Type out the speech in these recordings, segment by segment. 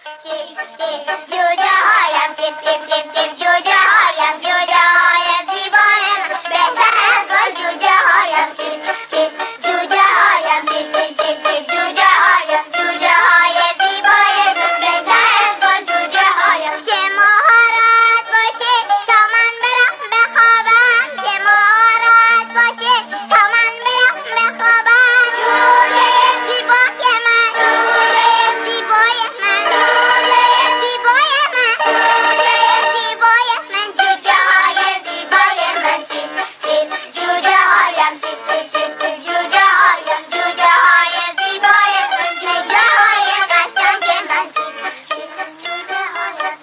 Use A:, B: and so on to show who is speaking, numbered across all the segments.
A: جوجه هایم چیپ چیپ چیپ چیپ جوجه هایم جوجه های زیبایم بهتر از گل جوجه هایم چیپ چیپ جوجه هایم چیپ چیپ چیپ چیپ جوجه هایم جوجه های زیبایم بهتر از گل جوجه هایم شما راحت باشه تا من برم بخوابم شما راحت باشه تا من برم بخوابم جوجه زیبای من جوجه زیبای من جوجه زیبای من جوجه زیبای من جوجه های زیبای من چیپ چیپ جوجه هایم چیپ چیپ چیپ چیپ جوجه هایم جوجه های زیبای من جوجه های قشنگ من چیپ چیپ جوجه هایم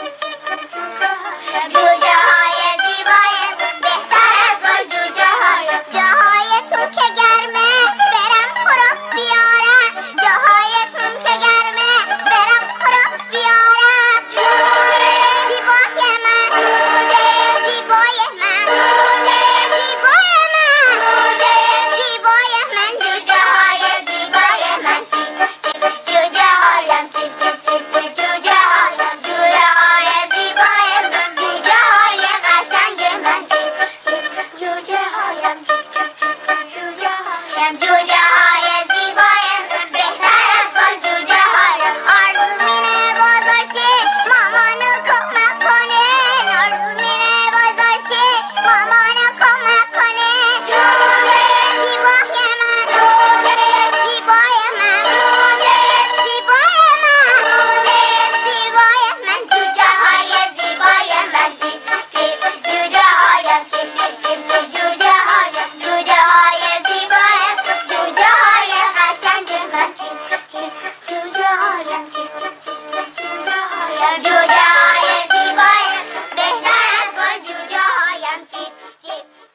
A: جوجه های زیبای من بهتر از گل جوجه هایم جاهایتون که گرمه برم خوراک بیارم جاهایتون که گرمه برم خوراک بیارم جوجه زیبای من جوجه زیبای من جوجه زیبای من جوجه زیبای من جوجه های زیبای من چیپ چیپ جوجه هایم چیپ چیپ چیپ چیپ جوجه هایم جوجه های زیبای من جوجه های قشنگ من چیپ چیپ جوجه هایم چیپ چیپ چیپ جوجه هایم جوجه های زیبای من بهتر از گل جوجه هایم آرزو میره بازارشه مامانو کمک کنه آرزو میره بازارشه مامانو کمک کنه جوجه زیبای من جوجه زیبای من جوجه زیبای من جوجه زیبای من جوجه های زیبای من چیپ چیپ جوجه هایم چیپ چیپ چیپ چیپ جوجه هایم جوجه های زیبای من جوجه های قشنگ من چیپ چیپ جوجه هایم چیپ چیپ چیپ چیپ جوجه هایم جوجه های زیبای من بهتر از گل جوجه هایم چیپ چیپ